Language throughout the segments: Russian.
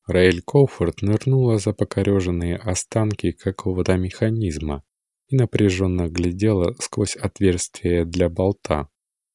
Раэль Коуфорд нырнула за покореженные останки какого-то механизма и напряженно глядела сквозь отверстие для болта.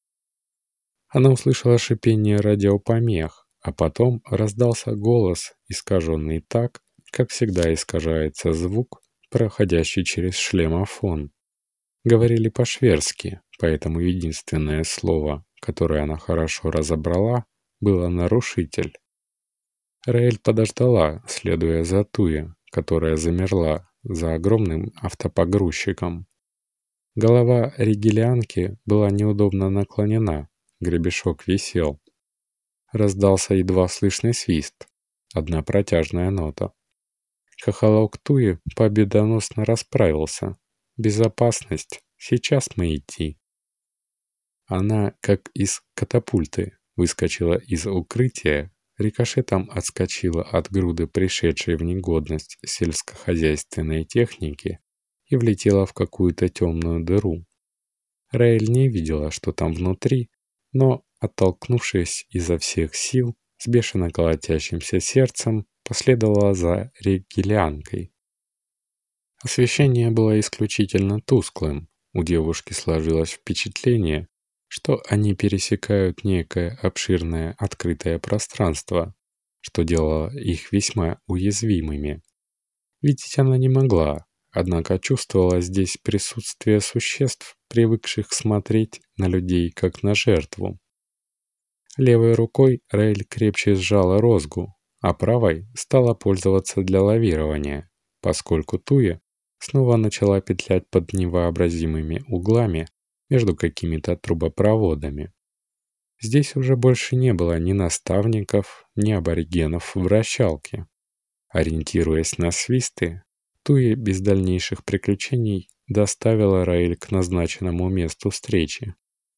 Она услышала шипение радиопомех, а потом раздался голос, искаженный так, как всегда искажается звук, проходящий через шлемофон. Говорили по-шведски, поэтому единственное слово, которое она хорошо разобрала, было «нарушитель». Раэль подождала, следуя за Туя, которая замерла за огромным автопогрузчиком. Голова ригелианки была неудобно наклонена, гребешок висел. Раздался едва слышный свист, одна протяжная нота. Хохолок Туи победоносно расправился. «Безопасность, сейчас мы идти». Она, как из катапульты, выскочила из укрытия, рикошетом отскочила от груды пришедшей в негодность сельскохозяйственной техники и влетела в какую-то темную дыру. Раэль не видела, что там внутри, но, оттолкнувшись изо всех сил, с бешено колотящимся сердцем последовала за ригелианкой. Освещение было исключительно тусклым. У девушки сложилось впечатление, что они пересекают некое обширное открытое пространство, что делало их весьма уязвимыми. Видеть она не могла, однако чувствовала здесь присутствие существ, привыкших смотреть на людей как на жертву. Левой рукой Раэль крепче сжала розгу, а правой стала пользоваться для лавирования, поскольку Туя снова начала петлять под невообразимыми углами между какими-то трубопроводами. Здесь уже больше не было ни наставников, ни аборигенов в вращалке. Ориентируясь на свисты, Туя без дальнейших приключений доставила Раэль к назначенному месту встречи.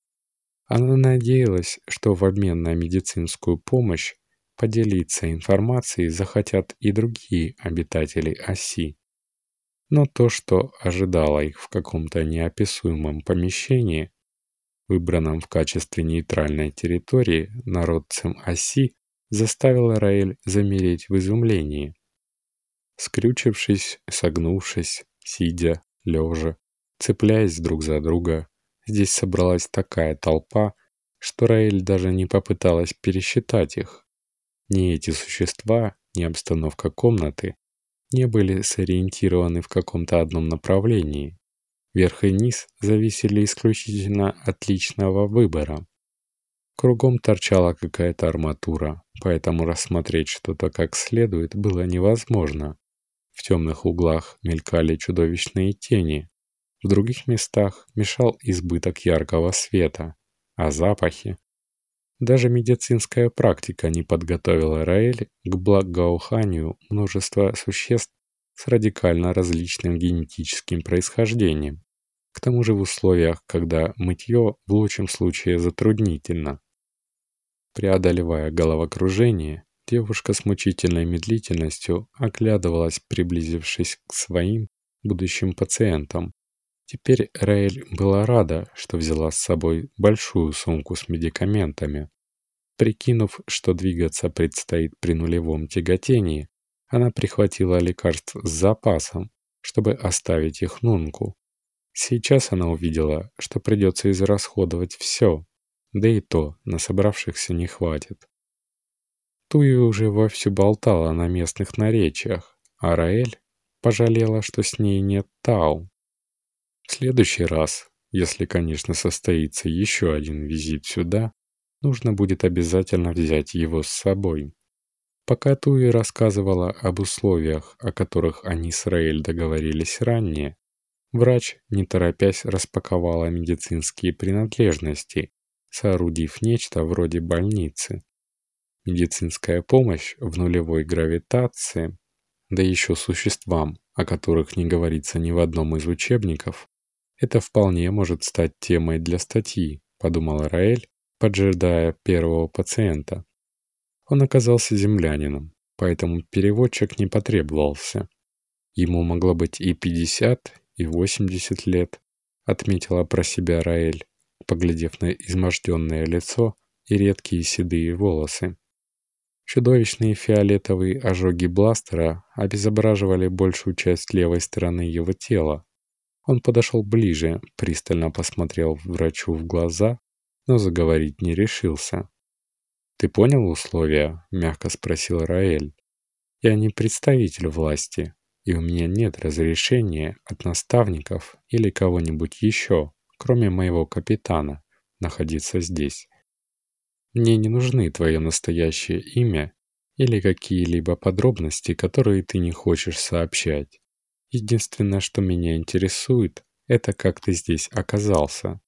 Она надеялась, что в обмен на медицинскую помощь поделиться информацией захотят и другие обитатели оси. Но то, что ожидало их в каком-то неописуемом помещении, выбранном в качестве нейтральной территории народцем оси, заставило Раэль замереть в изумлении. Скрючившись, согнувшись, сидя, лежа, цепляясь друг за друга, здесь собралась такая толпа, что Раэль даже не попыталась пересчитать их. Ни эти существа, ни обстановка комнаты не были сориентированы в каком-то одном направлении. Верх и низ зависели исключительно от личного выбора. Кругом торчала какая-то арматура, поэтому рассмотреть что-то как следует было невозможно. В темных углах мелькали чудовищные тени, в других местах мешал избыток яркого света, а запахи. Даже медицинская практика не подготовила Раэль к благоуханию множества существ с радикально различным генетическим происхождением, к тому же в условиях, когда мытье в лучшем случае затруднительно. Преодолевая головокружение, девушка с мучительной медлительностью оглядывалась, приблизившись к своим будущим пациентам. Теперь Раэль была рада, что взяла с собой большую сумку с медикаментами. Прикинув, что двигаться предстоит при нулевом тяготении, она прихватила лекарств с запасом, чтобы оставить их Нунку. Сейчас она увидела, что придется израсходовать все, да и то на собравшихся не хватит. Туи уже вовсю болтала на местных наречиях, а Раэль пожалела, что с ней нет Тау. В следующий раз, если, конечно, состоится еще один визит сюда, нужно будет обязательно взять его с собой. Пока Туи рассказывала об условиях, о которых они с Раэль договорились ранее, врач, не торопясь, распаковала медицинские принадлежности, соорудив нечто вроде больницы. Медицинская помощь в нулевой гравитации, да еще существам, о которых не говорится ни в одном из учебников, это вполне может стать темой для статьи, подумала Раэль, поджидая первого пациента. Он оказался землянином, поэтому переводчик не потребовался. Ему могло быть и 50, и 80 лет, отметила про себя Раэль, поглядев на изможденное лицо и редкие седые волосы. Чудовищные фиолетовые ожоги бластера обезображивали большую часть левой стороны его тела. Он подошел ближе, пристально посмотрел врачу в глаза, но заговорить не решился. «Ты понял условия?» — мягко спросил Раэль. «Я не представитель власти, и у меня нет разрешения от наставников или кого-нибудь еще, кроме моего капитана, находиться здесь. Мне не нужны твое настоящее имя или какие-либо подробности, которые ты не хочешь сообщать. Единственное, что меня интересует, это как ты здесь оказался».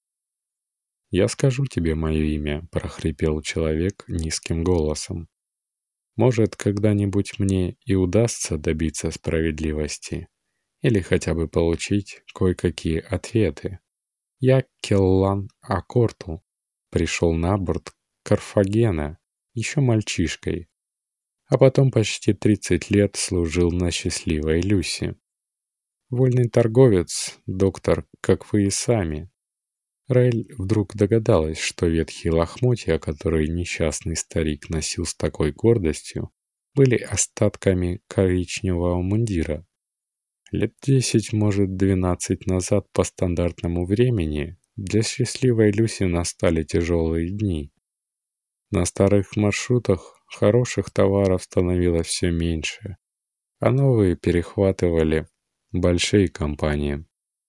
«Я скажу тебе мое имя», — прохрипел человек низким голосом. «Может, когда-нибудь мне и удастся добиться справедливости или хотя бы получить кое-какие ответы. Я Келлан Акорту, пришел на борт Карфагена еще мальчишкой, а потом почти 30 лет служил на счастливой Люси. Вольный торговец, доктор, как вы и сами». Раэль вдруг догадалась, что ветхие лохмотья, которые несчастный старик носил с такой гордостью, были остатками коричневого мундира. Лет 10, может 12 назад по стандартному времени для счастливой Люси настали тяжелые дни. На старых маршрутах хороших товаров становилось все меньше, а новые перехватывали большие компании.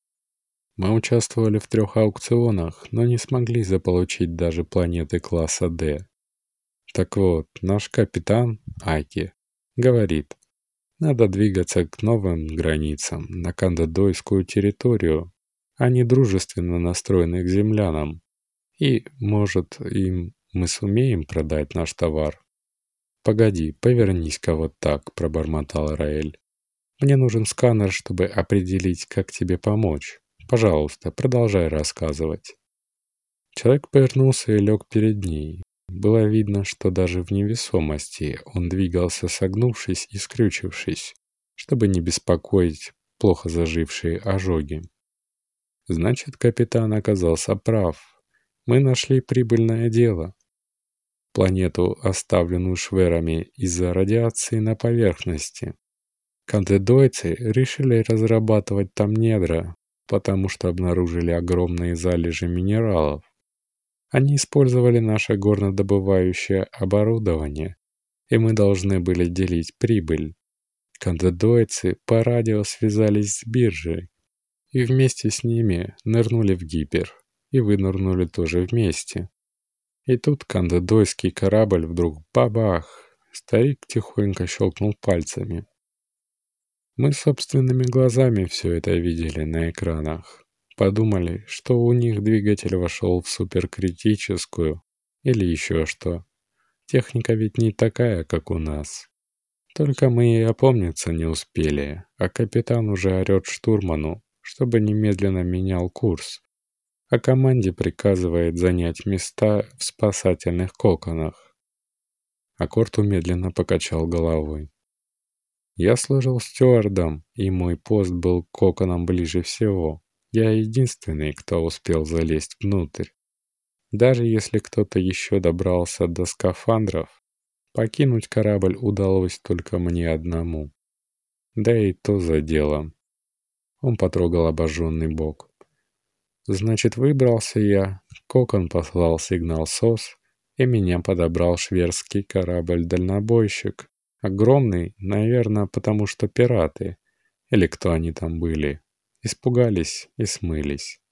Мы участвовали в 3 аукционах, но не смогли заполучить даже планеты класса D. Так вот, наш капитан, Аки, говорит, надо двигаться к новым границам, на кандадойскую территорию, а не дружественно настроенных землянам. И, может, им мы сумеем продать наш товар. «Погоди, повернись-ка вот так», — пробормотал Раэль. «Мне нужен сканер, чтобы определить, как тебе помочь. Пожалуйста, продолжай рассказывать». Человек повернулся и лег перед ней. Было видно, что даже в невесомости он двигался согнувшись и скрючившись, чтобы не беспокоить плохо зажившие ожоги. Значит, капитан оказался прав. Мы нашли прибыльное дело. Планету, оставленную шверами из-за радиации на поверхности. Кандедойцы решили разрабатывать там недра, потому что обнаружили огромные залежи минералов. Они использовали наше горнодобывающее оборудование, и мы должны были делить прибыль. Кандедойцы по радио связались с биржей, и вместе с ними нырнули в гипер, и вынырнули тоже вместе. И тут кандедойский корабль вдруг бабах! Старик тихонько щелкнул пальцами. Мы собственными глазами все это видели на экранах. Подумали, что у них двигатель вошел в суперкритическую или еще что. Техника ведь не такая, как у нас. Только мы и опомниться не успели, а капитан уже орет штурману, чтобы немедленно менял курс, а команде приказывает занять места в спасательных коконах. Аккорд медленно покачал головой. Я служил стюардом, и мой пост был к коконам ближе всего. Я единственный, кто успел залезть внутрь. Даже если кто-то еще добрался до скафандров, покинуть корабль удалось только мне одному. Да и то за делом. Он потрогал обожженный бок. Значит, выбрался я, кокон послал сигнал СОС, и меня подобрал шведский корабль-дальнобойщик. Огромный, наверное, потому что пираты, или кто они там были, испугались и смылись.